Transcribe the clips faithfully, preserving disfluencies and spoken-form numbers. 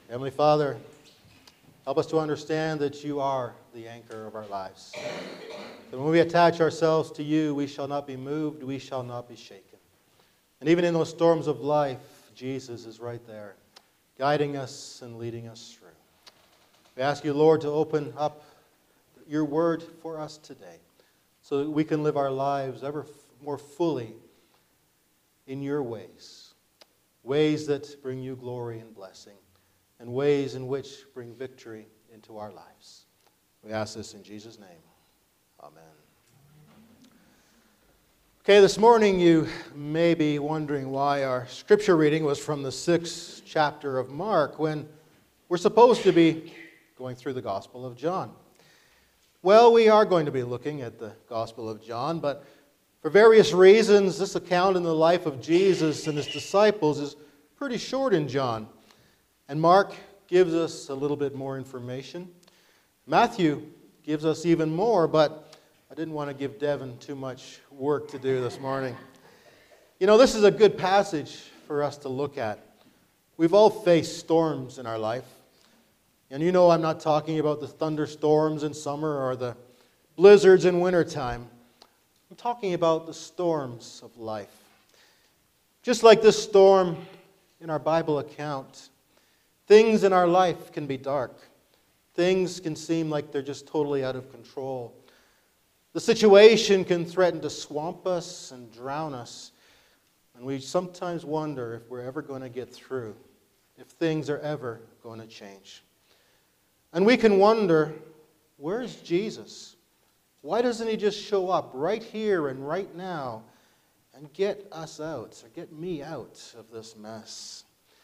Heavenly Father, help us to understand that you are the anchor of our lives. That when we attach ourselves to you, we shall not be moved, we shall not be shaken. And even in those storms of life, Jesus is right there, guiding us and leading us through. We ask you, Lord, to open up your word for us today so that we can live our lives ever more fully in your ways. Ways that bring you glory and blessing, and ways in which bring victory into our lives. We ask this in Jesus' name. Amen. Okay, this morning you may be wondering why our scripture reading was from the sixth chapter of Mark when we're supposed to be going through the Gospel of John. Well, we are going to be looking at the Gospel of John, but for various reasons, this account in the life of Jesus and his disciples is pretty short in John. And Mark gives us a little bit more information. Matthew gives us even more, but I didn't want to give Devin too much work to do this morning. You know, this is a good passage for us to look at. We've all faced storms in our life. And you know I'm not talking about the thunderstorms in summer or the blizzards in wintertime. I'm talking about the storms of life. Just like this storm in our Bible account, things in our life can be dark. Things can seem like they're just totally out of control. The situation can threaten to swamp us and drown us. And we sometimes wonder if we're ever going to get through, if things are ever going to change. And we can wonder, where's Jesus? Why doesn't he just show up right here and right now and get us out, or get me out of this mess?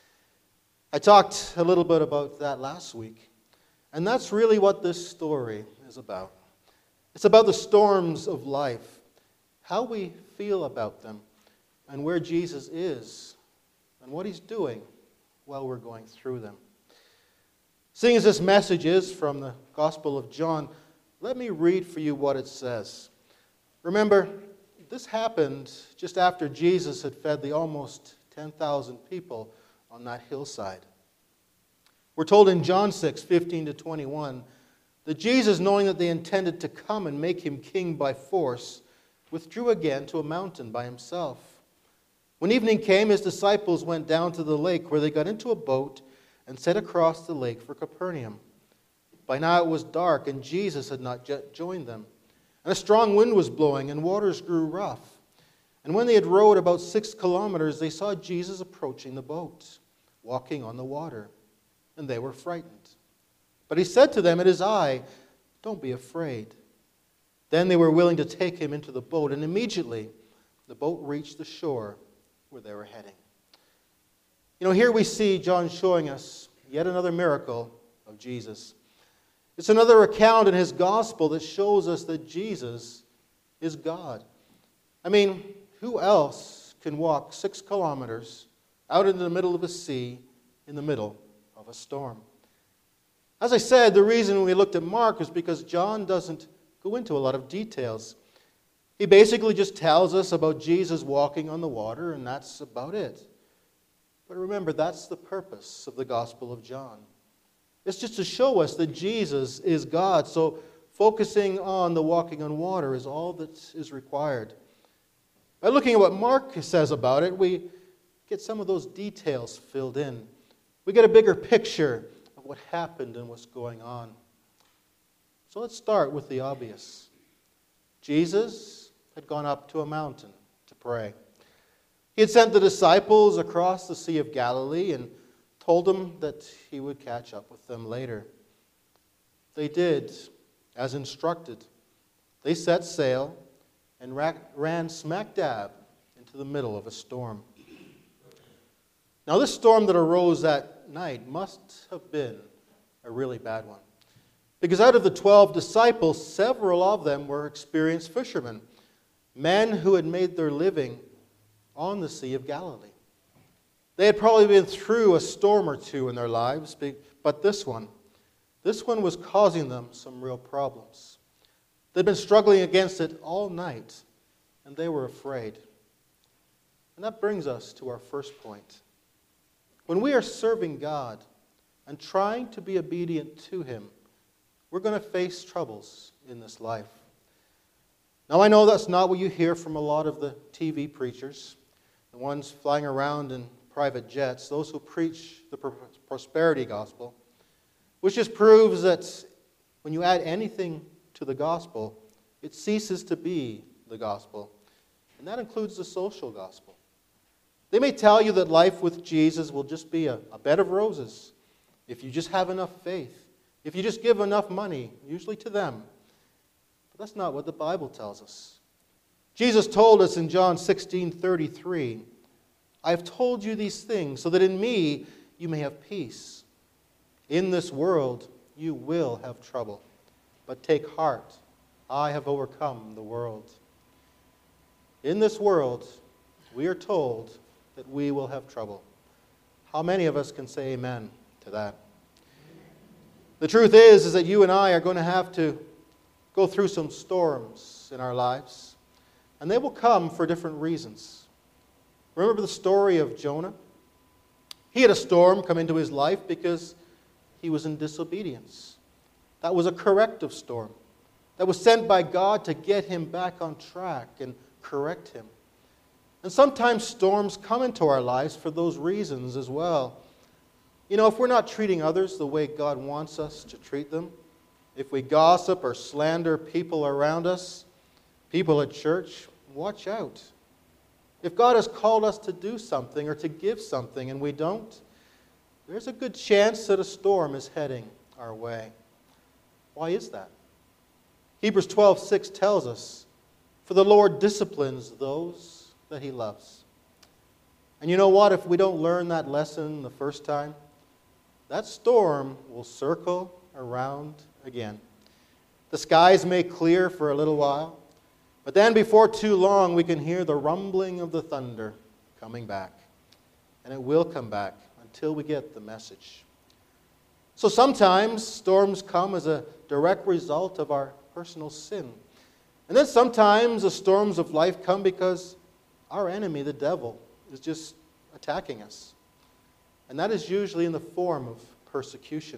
I talked a little bit about that last week, and that's really what this story is about. It's about the storms of life, how we feel about them, and where Jesus is, and what he's doing while we're going through them. Seeing as this message is from the Gospel of John, let me read for you what it says. Remember, this happened just after Jesus had fed the almost ten thousand people on that hillside. We're told in John six, fifteen to twenty-one, that Jesus, knowing that they intended to come and make him king by force, withdrew again to a mountain by himself. When evening came, his disciples went down to the lake, where they got into a boat and set across the lake for Capernaum. By now it was dark, and Jesus had not yet joined them. And a strong wind was blowing, and waters grew rough. And when they had rowed about six kilometers, they saw Jesus approaching the boat, walking on the water. And they were frightened. But he said to them, "It is I, don't be afraid." Then they were willing to take him into the boat, and immediately the boat reached the shore where they were heading. You know, here we see John showing us yet another miracle of Jesus. It's another account in his gospel that shows us that Jesus is God. I mean, who else can walk six kilometers out into the middle of a sea in the middle of a storm? As I said, the reason we looked at Mark was because John doesn't go into a lot of details. He basically just tells us about Jesus walking on the water, and that's about it. But remember, that's the purpose of the Gospel of John. It's just to show us that Jesus is God. So focusing on the walking on water is all that is required. By looking at what Mark says about it, we get some of those details filled in. We get a bigger picture of what happened and what's going on. So let's start with the obvious. Jesus had gone up to a mountain to pray. He had sent the disciples across the Sea of Galilee and told them that he would catch up with them later. They did as instructed. They set sail and ran smack dab into the middle of a storm. Now, this storm that arose that night must have been a really bad one, because out of the twelve disciples, several of them were experienced fishermen, men who had made their living on the Sea of Galilee. They had probably been through a storm or two in their lives, but this one, this one was causing them some real problems. They'd been struggling against it all night, and they were afraid. And that brings us to our first point. When we are serving God, and trying to be obedient to Him, we're going to face troubles in this life. Now, I know that's not what you hear from a lot of the T V preachers, the ones flying around in private jets, those who preach the prosperity gospel, which just proves that when you add anything to the gospel, it ceases to be the gospel. And that includes the social gospel. They may tell you that life with Jesus will just be a, a bed of roses if you just have enough faith, if you just give enough money, usually to them. But that's not what the Bible tells us. Jesus told us in John sixteen thirty-three, I have told you these things so that in me you may have peace. In this world you will have trouble, but take heart, I have overcome the world. In this world, we are told that we will have trouble. How many of us can say amen to that? The truth is, is that you and I are going to have to go through some storms in our lives, and they will come for different reasons. Remember the story of Jonah? He had a storm come into his life because he was in disobedience. That was a corrective storm that was sent by God to get him back on track and correct him. And sometimes storms come into our lives for those reasons as well. You know, if we're not treating others the way God wants us to treat them, if we gossip or slander people around us, people at church, watch out. If God has called us to do something or to give something and we don't, there's a good chance that a storm is heading our way. Why is that? Hebrews twelve six tells us, for the Lord disciplines those that He loves. And you know what? If we don't learn that lesson the first time, that storm will circle around again. The skies may clear for a little while, but then before too long we can hear the rumbling of the thunder coming back. And it will come back until we get the message. So sometimes storms come as a direct result of our personal sin. And then sometimes the storms of life come because our enemy, the devil, is just attacking us. And that is usually in the form of persecution.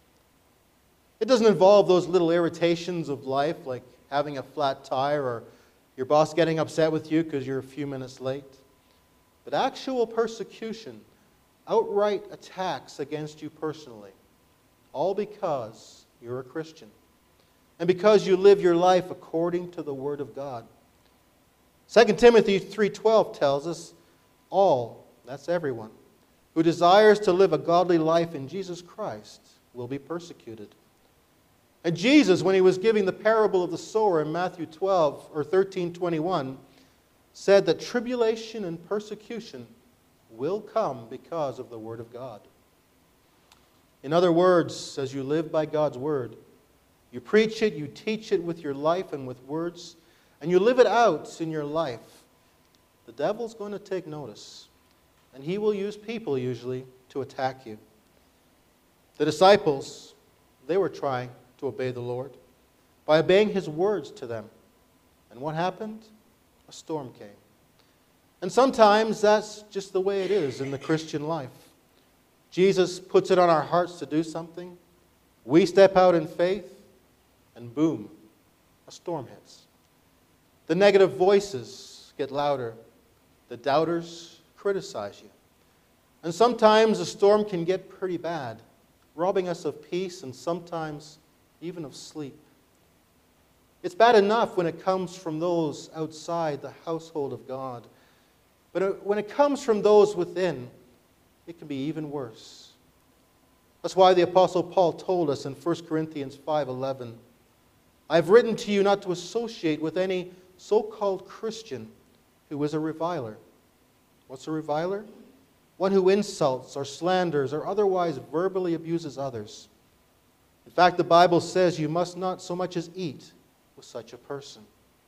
It doesn't involve those little irritations of life like having a flat tire or your boss getting upset with you because you're a few minutes late. But actual persecution, outright attacks against you personally, all because you're a Christian and because you live your life according to the Word of God. Second Timothy three twelve tells us, all, that's everyone, who desires to live a godly life in Jesus Christ will be persecuted. And Jesus, when He was giving the parable of the sower in Matthew twelve or thirteen twenty-one, said that tribulation and persecution will come because of the Word of God. In other words, as you live by God's Word, you preach it, you teach it with your life and with words, and you live it out in your life, the devil's going to take notice. And he will use people, usually, to attack you. The disciples, they were trying to obey the Lord by obeying His words to them. And what happened? A storm came. And sometimes that's just the way it is in the Christian life. Jesus puts it on our hearts to do something. We step out in faith, and boom, a storm hits. The negative voices get louder. The doubters criticize you. And sometimes the storm can get pretty bad, robbing us of peace and sometimes even of sleep. It's bad enough when it comes from those outside the household of God. But when it comes from those within, it can be even worse. That's why the Apostle Paul told us in First Corinthians five eleven, I have written to you not to associate with any so-called Christian who is a reviler. What's a reviler? One who insults or slanders or otherwise verbally abuses others. In fact, the Bible says you must not so much as eat with such a person.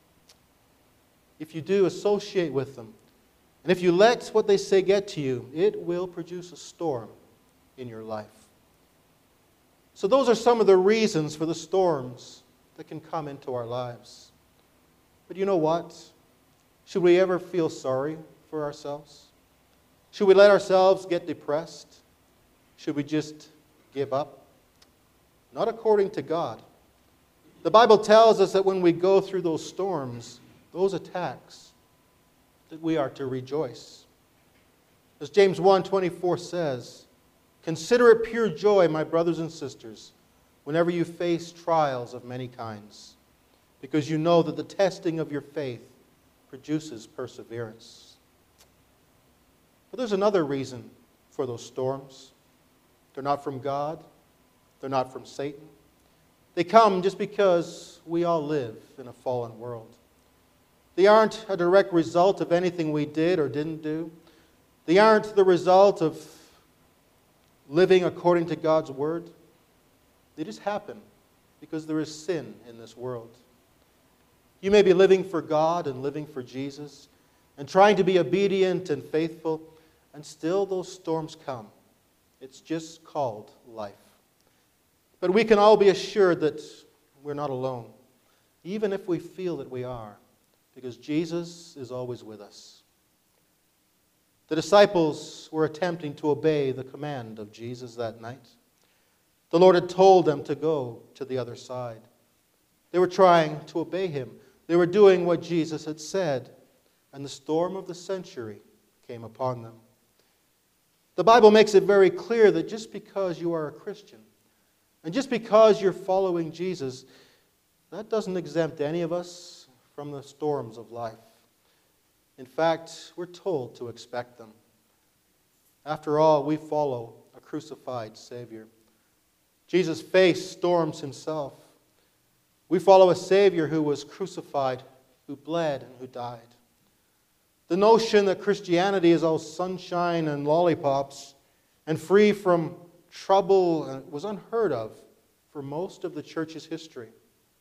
If you do associate with them, and if you let what they say get to you, it will produce a storm in your life. So those are some of the reasons for the storms that can come into our lives. But you know what? Should we ever feel sorry for ourselves? Should we let ourselves get depressed? Should we just give up? Not according to God. The Bible tells us that when we go through those storms, those attacks, that we are to rejoice. As James one twenty-four says, "Consider it pure joy, my brothers and sisters, whenever you face trials of many kinds, because you know that the testing of your faith produces perseverance." But there's another reason for those storms. They're not from God. They're not from Satan. They come just because we all live in a fallen world. They aren't a direct result of anything we did or didn't do. They aren't the result of living according to God's word. They just happen because there is sin in this world. You may be living for God and living for Jesus and trying to be obedient and faithful, and still those storms come. It's just called life. But we can all be assured that we're not alone, even if we feel that we are, because Jesus is always with us. The disciples were attempting to obey the command of Jesus that night. The Lord had told them to go to the other side. They were trying to obey him. They were doing what Jesus had said, and the storm of the century came upon them. The Bible makes it very clear that just because you are a Christian, and just because you're following Jesus, that doesn't exempt any of us from the storms of life. In fact, we're told to expect them. After all, we follow a crucified Savior. Jesus faced storms himself. We follow a Savior who was crucified, who bled, and who died. The notion that Christianity is all sunshine and lollipops and free from trouble was unheard of for most of the church's history.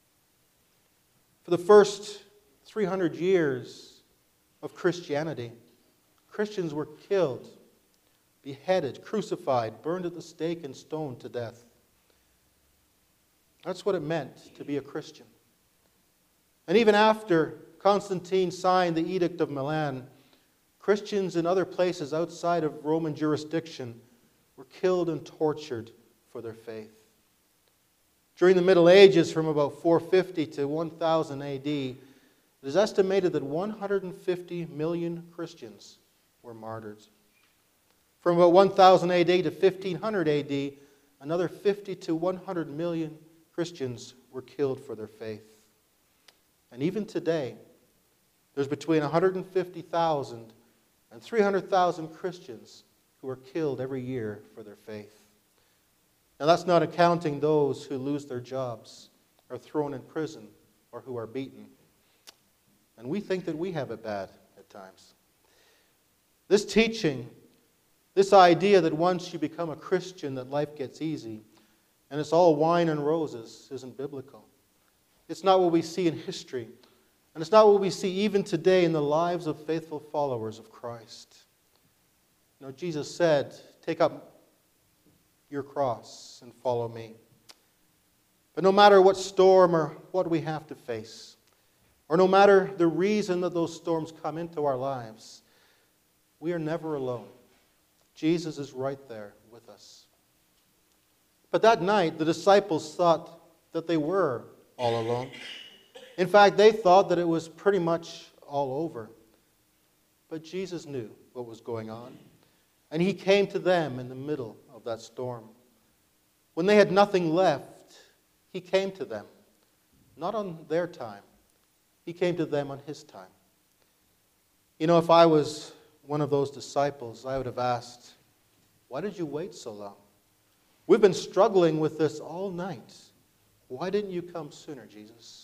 For the first three hundred years of Christianity, Christians were killed, beheaded, crucified, burned at the stake, and stoned to death. That's what it meant to be a Christian. And even after Constantine signed the Edict of Milan, Christians in other places outside of Roman jurisdiction were killed and tortured for their faith. During the Middle Ages, from about four fifty to one thousand A D, it is estimated that one hundred fifty million Christians were martyred. From about one thousand A D to fifteen hundred A D, another fifty to one hundred million Christians were killed for their faith. And even today, there's between one hundred fifty thousand and three hundred thousand Christians who are killed every year for their faith. Now that's not accounting those who lose their jobs, are thrown in prison, or who are beaten. And we think that we have it bad at times. This teaching, this idea that once you become a Christian that life gets easy, and it's all wine and roses, isn't biblical. It's not what we see in history. And it's not what we see even today in the lives of faithful followers of Christ. You know, Jesus said, "Take up your cross and follow me." But no matter what storm or what we have to face, or no matter the reason that those storms come into our lives, we are never alone. Jesus is right there with us. But that night, the disciples thought that they were all alone. In fact, they thought that it was pretty much all over. But Jesus knew what was going on, and he came to them in the middle of that storm. When they had nothing left, he came to them, not on their time. He came to them on his time. You know, if I was one of those disciples, I would have asked, "Why did you wait so long? We've been struggling with this all night. Why didn't you come sooner, Jesus?"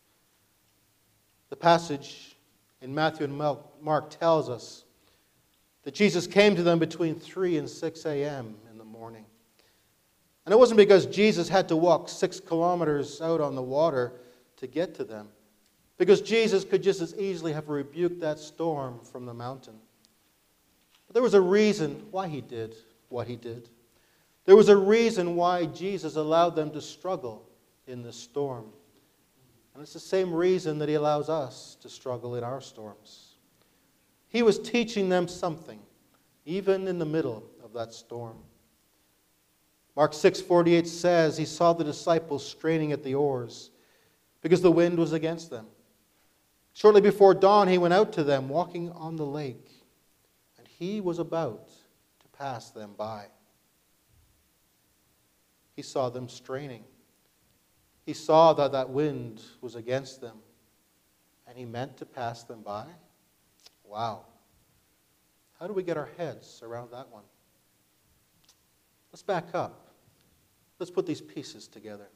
The passage in Matthew and Mark tells us that Jesus came to them between three and six a.m. in the morning. And it wasn't because Jesus had to walk six kilometers out on the water to get to them, because Jesus could just as easily have rebuked that storm from the mountain. But there was a reason why he did what he did. There was a reason why Jesus allowed them to struggle in this storm. And it's the same reason that he allows us to struggle in our storms. He was teaching them something, even in the middle of that storm. Mark six forty-eight says he saw the disciples straining at the oars because the wind was against them. Shortly before dawn, he went out to them walking on the lake, and he was about to pass them by. He saw them straining. He saw that that wind was against them, and he meant to pass them by. Wow. How do we get our heads around that one? Let's back up. Let's put these pieces together.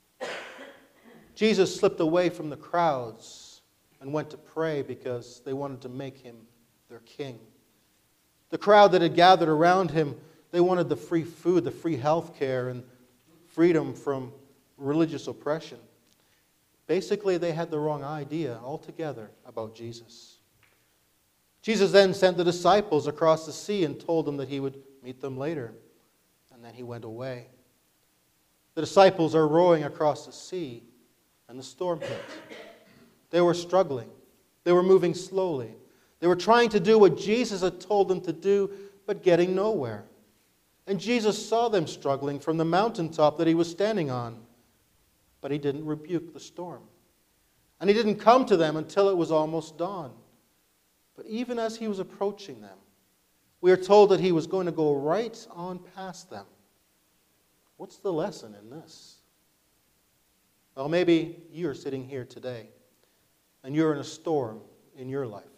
Jesus slipped away from the crowds and went to pray because they wanted to make him their king. The crowd that had gathered around him, they wanted the free food, the free health care, and freedom from religious oppression. Basically, they had the wrong idea altogether about Jesus. Jesus then sent the disciples across the sea and told them that he would meet them later. And then he went away. The disciples are rowing across the sea, and the storm hit. They were struggling. They were moving slowly. They were trying to do what Jesus had told them to do, but getting nowhere. And Jesus saw them struggling from the mountaintop that he was standing on. But he didn't rebuke the storm. And he didn't come to them until it was almost dawn. But even as he was approaching them, we are told that he was going to go right on past them. What's the lesson in this? Well, maybe you're sitting here today and you're in a storm in your life.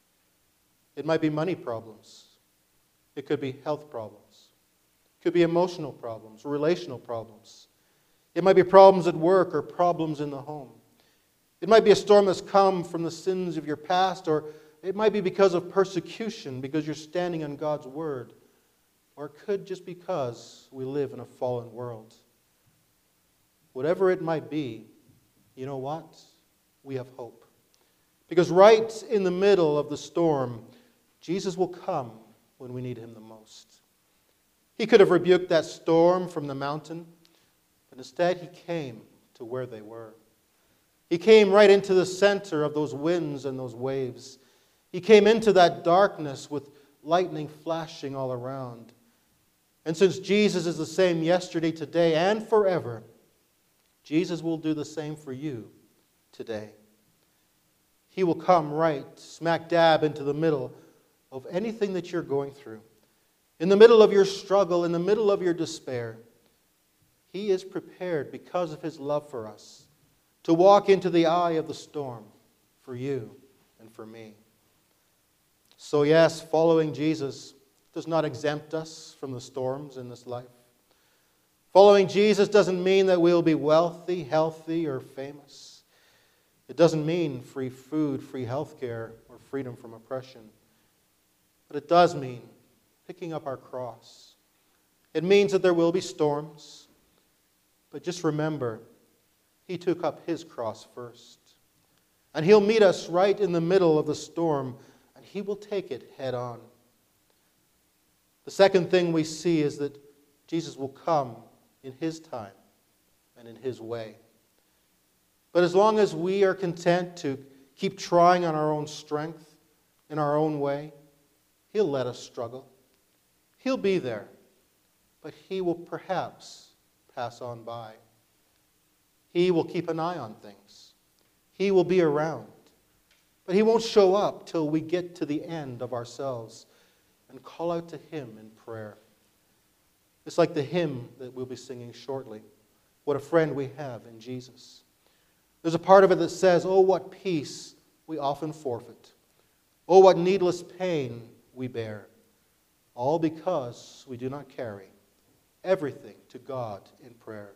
It might be money problems. It could be health problems. It could be emotional problems, relational problems. It might be problems at work or problems in the home. It might be a storm that's come from the sins of your past, or it might be because of persecution, because you're standing on God's word. Or it could just because we live in a fallen world. Whatever it might be, you know what? We have hope. Because right in the middle of the storm, Jesus will come when we need him the most. He could have rebuked that storm from the mountain, but instead he came to where they were. He came right into the center of those winds and those waves. He came into that darkness with lightning flashing all around. And since Jesus is the same yesterday, today, and forever, Jesus will do the same for you today. He will come right smack dab into the middle of anything that you're going through. In the middle of your struggle, in the middle of your despair. He is prepared because of his love for us to walk into the eye of the storm for you and for me. So yes, following Jesus does not exempt us from the storms in this life. Following Jesus doesn't mean that we'll be wealthy, healthy, or famous. It doesn't mean free food, free health care, or freedom from oppression. But it does mean picking up our cross. It means that there will be storms. But just remember, he took up his cross first. And he'll meet us right in the middle of the storm, and he will take it head on. The second thing we see is that Jesus will come in his time and in his way. But as long as we are content to keep trying on our own strength, in our own way, he'll let us struggle. He'll be there, but he will perhaps pass on by. He will keep an eye on things. He will be around. But he won't show up till we get to the end of ourselves and call out to him in prayer. It's like the hymn that we'll be singing shortly. What a friend we have in Jesus. There's a part of it that says, oh, what peace we often forfeit. Oh, what needless pain we bear. All because we do not carry everything to God in prayer.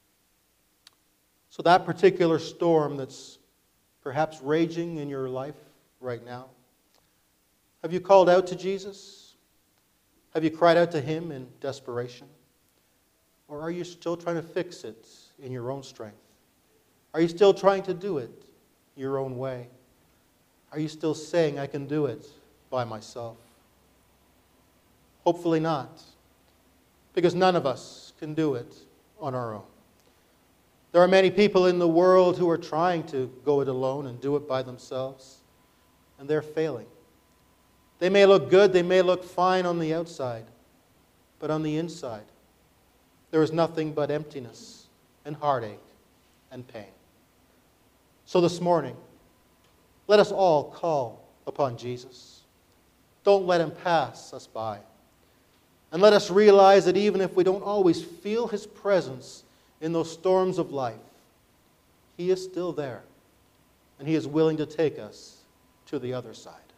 So that particular storm that's perhaps raging in your life right now, have you called out to Jesus? Have you cried out to him in desperation? Or are you still trying to fix it in your own strength? Are you still trying to do it your own way? Are you still saying, I can do it by myself? Hopefully not, because none of us can do it on our own. There are many people in the world who are trying to go it alone and do it by themselves, and they're failing. They may look good, they may look fine on the outside, but on the inside, there is nothing but emptiness and heartache and pain. So this morning, let us all call upon Jesus. Don't let him pass us by. And let us realize that even if we don't always feel his presence in those storms of life, he is still there, and he is willing to take us to the other side.